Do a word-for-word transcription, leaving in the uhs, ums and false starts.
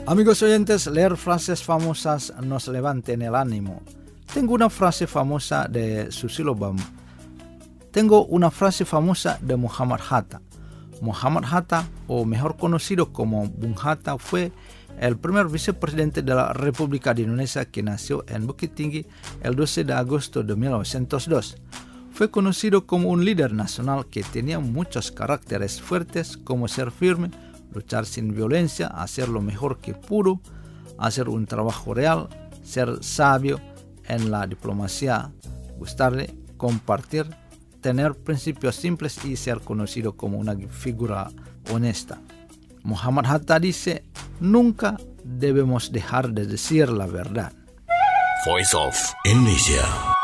Amigos oyentes, leer frases famosas nos levanten el ánimo. Tengo una frase famosa de Susilo Bamboo. Tengo una frase famosa de Muhammad Hatta. Muhammad Hatta, o mejor conocido como Bung Hatta, fue el primer vicepresidente de la República de Indonesia que nació en Bukit Tinggi el doce de agosto de mil novecientos dos. Fue conocido como un líder nacional que tenía muchos caracteres fuertes como ser firme, luchar sin violencia, hacer lo mejor que pudo, hacer un trabajo real, ser sabio en la diplomacia, gustarle, compartir, tener principios simples y ser conocido como una figura honesta. Muhammad Hatta dice, nunca debemos dejar de decir la verdad. Voice of Indonesia.